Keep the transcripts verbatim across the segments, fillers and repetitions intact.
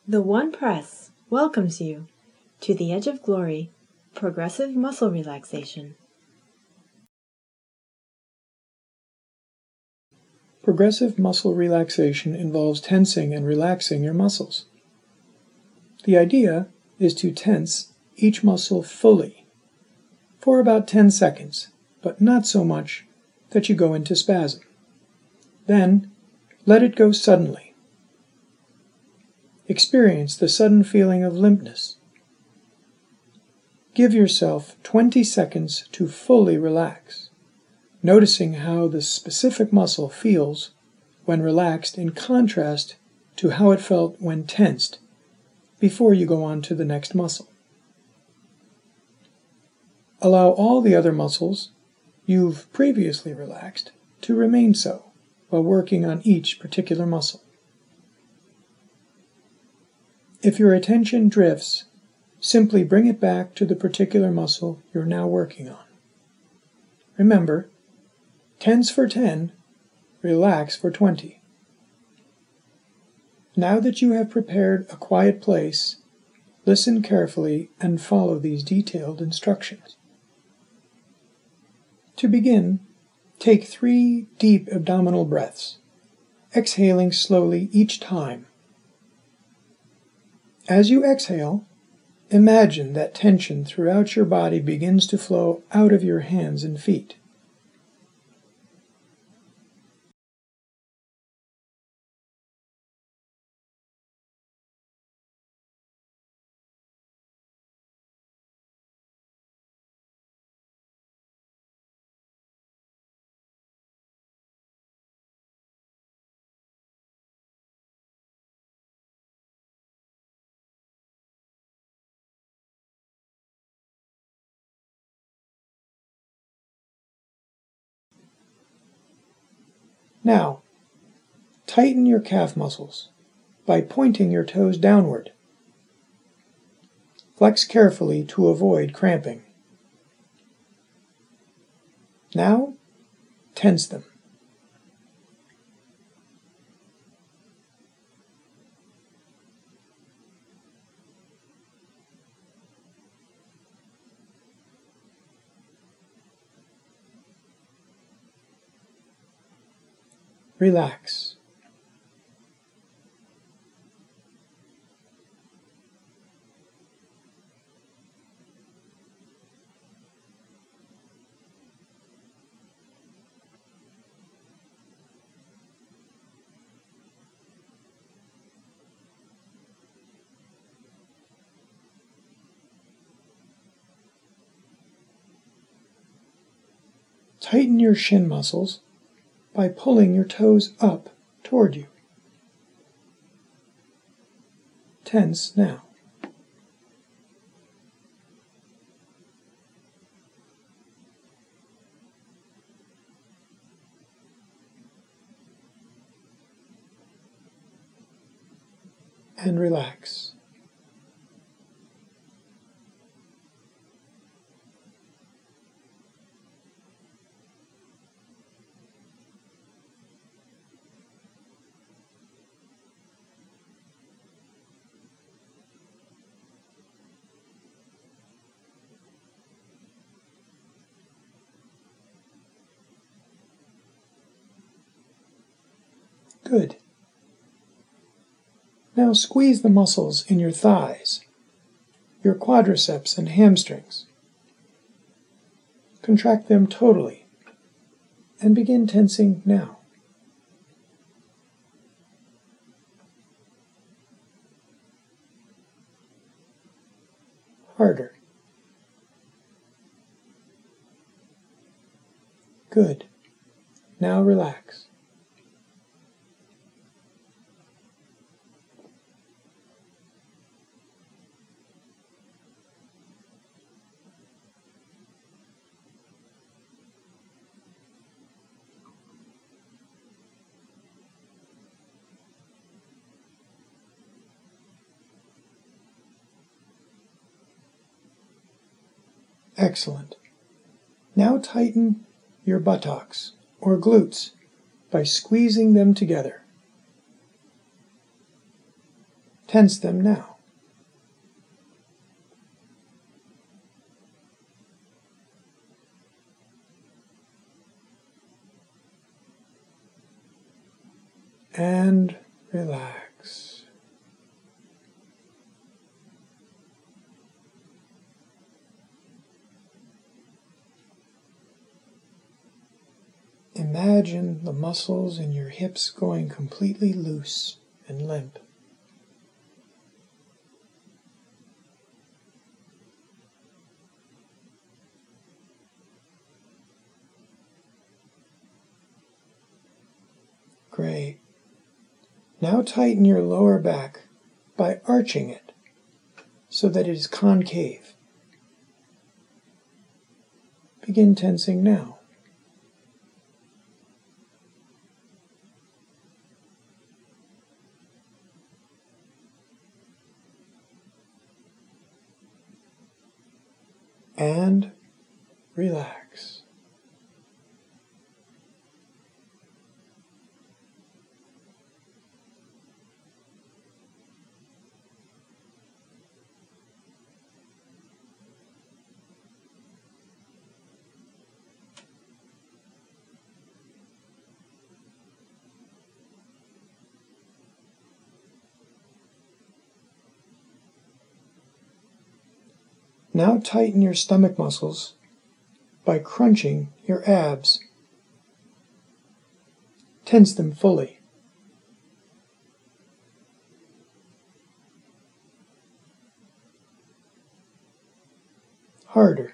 The One Press welcomes you to the Edge of Glory Progressive Muscle Relaxation. Progressive muscle relaxation involves tensing and relaxing your muscles. The idea is to tense each muscle fully for about ten seconds, but not so much that you go into spasm. Then, let it go suddenly. Experience the sudden feeling of limpness. Give yourself twenty seconds to fully relax, noticing how the specific muscle feels when relaxed in contrast to how it felt when tensed before you go on to the next muscle. Allow all the other muscles you've previously relaxed to remain so while working on each particular muscle. If your attention drifts, simply bring it back to the particular muscle you're now working on. Remember, tense for ten, relax for twenty. Now that you have prepared a quiet place, listen carefully and follow these detailed instructions. To begin, take three deep abdominal breaths, exhaling slowly each time. As you exhale, imagine that tension throughout your body begins to flow out of your hands and feet. Now, tighten your calf muscles by pointing your toes downward. Flex carefully to avoid cramping. Now, tense them. Relax. Tighten your shin muscles by pulling your toes up toward you. Tense now. And relax. Good. Now squeeze the muscles in your thighs, your quadriceps and hamstrings. Contract them totally and begin tensing now. Harder. Good. Now relax. Excellent. Now tighten your buttocks or glutes by squeezing them together. Tense them now. And relax. Imagine the muscles in your hips going completely loose and limp. Great. Now tighten your lower back by arching it so that it is concave. Begin tensing now. And relax. Now tighten your stomach muscles by crunching your abs. Tense them fully. Harder.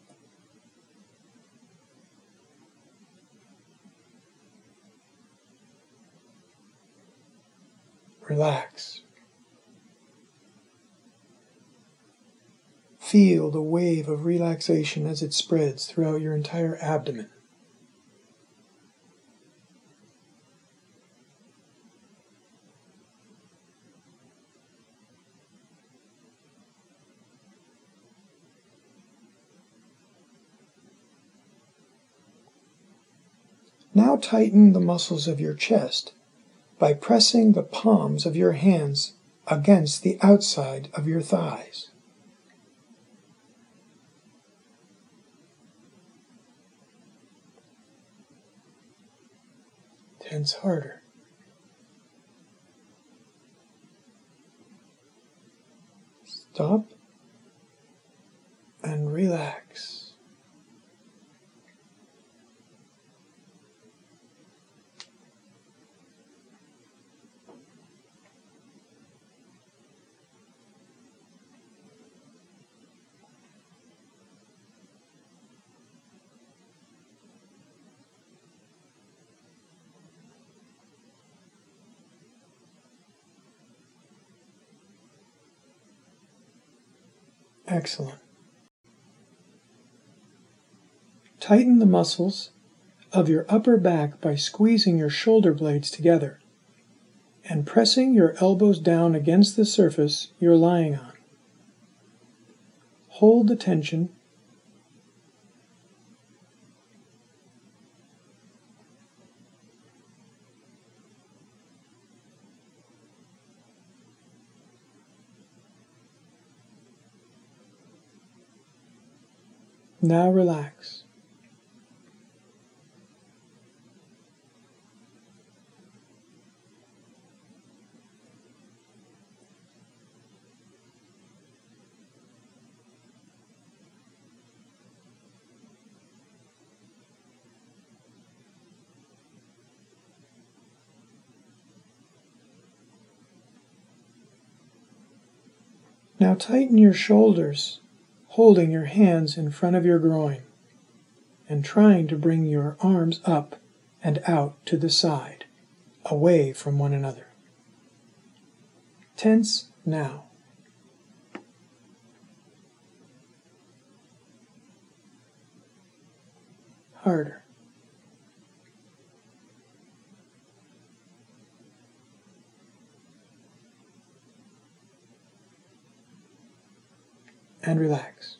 Relax. Feel the wave of relaxation as it spreads throughout your entire abdomen. Now tighten the muscles of your chest by pressing the palms of your hands against the outside of your thighs. Tense harder. Stop and relax. Excellent. Tighten the muscles of your upper back by squeezing your shoulder blades together and pressing your elbows down against the surface you're lying on. Hold the tension. Now relax. Now tighten your shoulders, holding your hands in front of your groin and trying to bring your arms up and out to the side, away from one another. Tense now. Harder. And relax.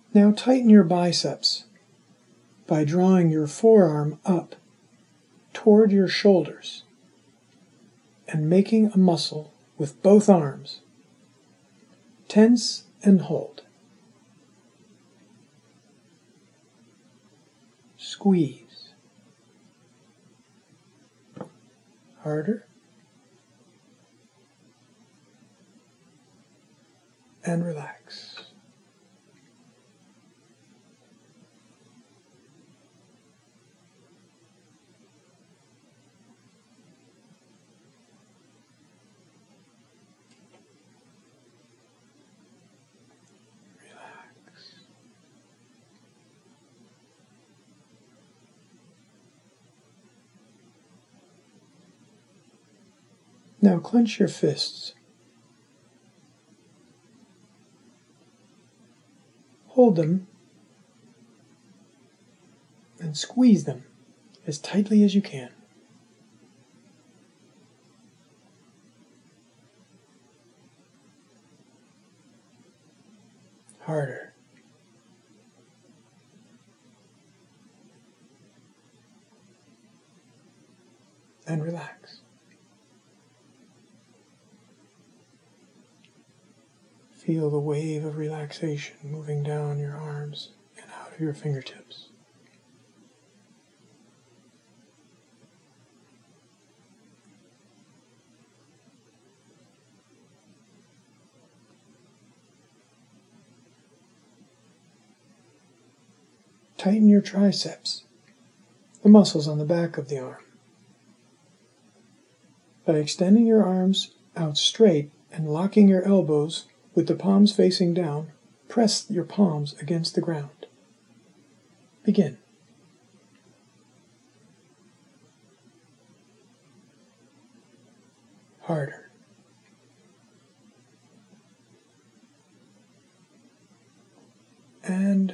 Now tighten your biceps by drawing your forearm up toward your shoulders and making a muscle with both arms. Tense and hold. Squeeze. Harder. And relax. Now clench your fists. Hold them and squeeze them as tightly as you can. Harder. And relax. Feel the wave of relaxation moving down your arms and out of your fingertips. Tighten your triceps, the muscles on the back of the arm. By extending your arms out straight and locking your elbows with the palms facing down, press your palms against the ground. Begin. Harder. And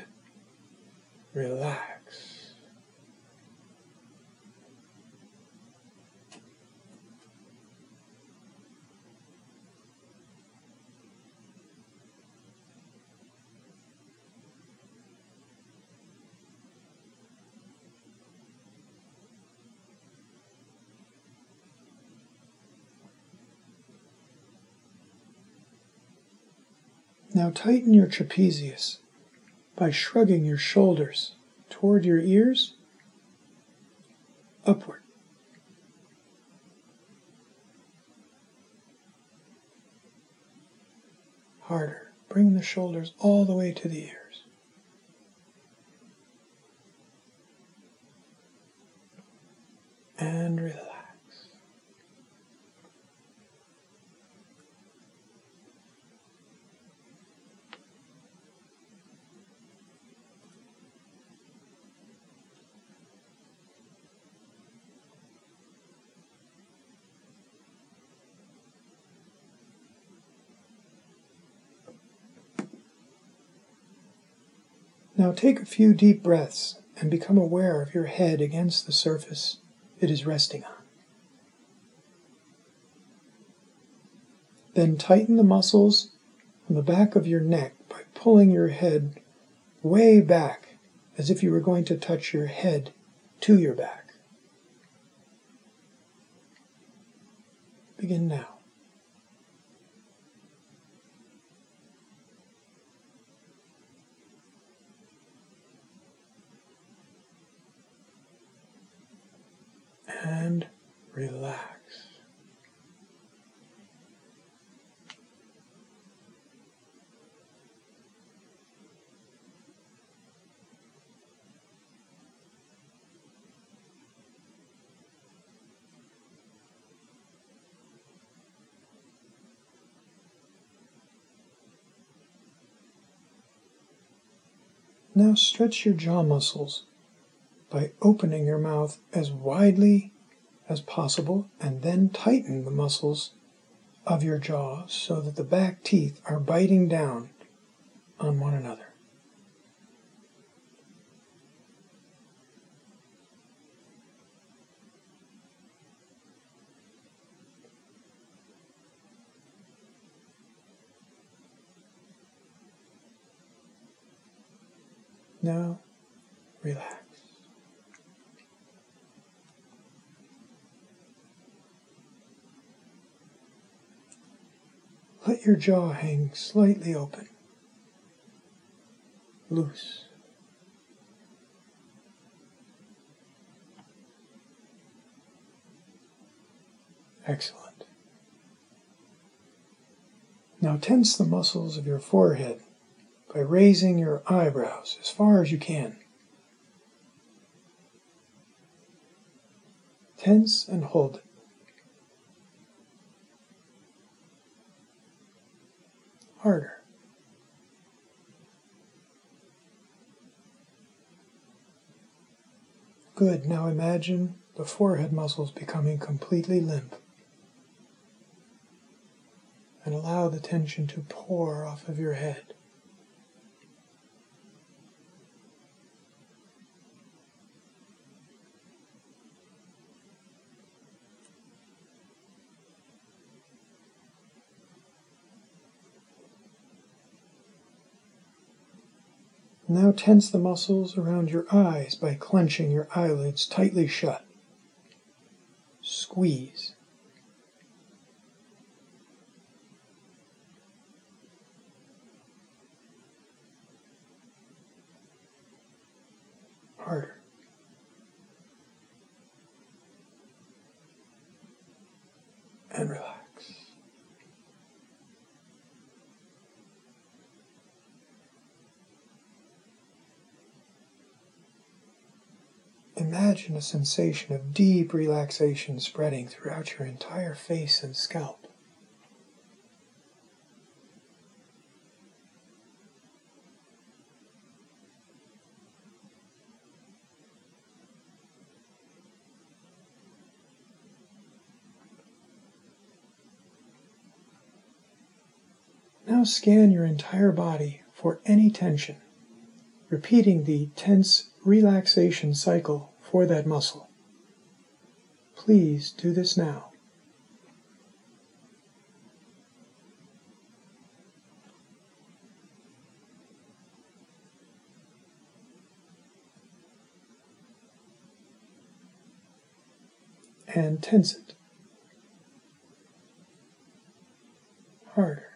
relax. Now tighten your trapezius by shrugging your shoulders toward your ears, upward. Harder. Bring the shoulders all the way to the ears. And relax. Now take a few deep breaths and become aware of your head against the surface it is resting on. Then tighten the muscles on the back of your neck by pulling your head way back as if you were going to touch your head to your back. Begin now. And relax. Now stretch your jaw muscles by opening your mouth as widely as possible, and then tighten the muscles of your jaw so that the back teeth are biting down on one another. Now, relax. Let your jaw hang slightly open, loose. Excellent. Now tense the muscles of your forehead by raising your eyebrows as far as you can. Tense and hold it. Harder. Good. Now imagine the forehead muscles becoming completely limp. And allow the tension to pour off of your head. Now tense the muscles around your eyes by clenching your eyelids tightly shut. Squeeze. Harder. And relax. Imagine a sensation of deep relaxation spreading throughout your entire face and scalp. Now scan your entire body for any tension, repeating the tense relaxation cycle for that muscle. Please do this now. And tense it. Harder.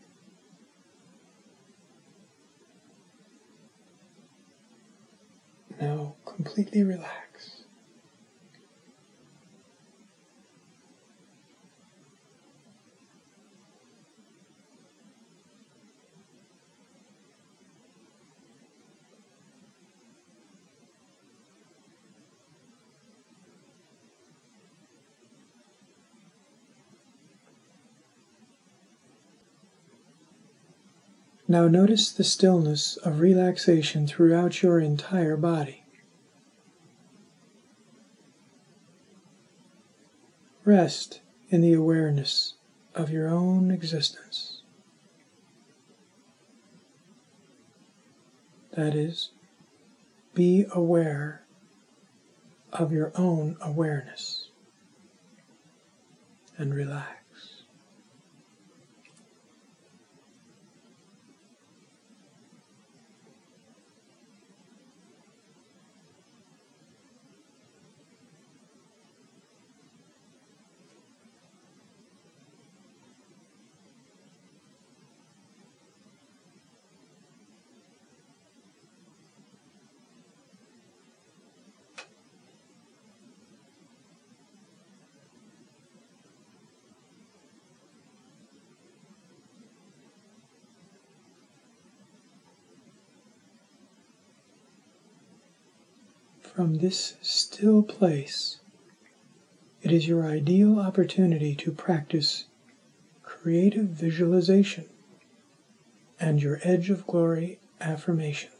Now completely relax. Now notice the stillness of relaxation throughout your entire body. Rest in the awareness of your own existence. That is, be aware of your own awareness and relax. From this still place, it is your ideal opportunity to practice creative visualization and your Edge of Glory affirmations.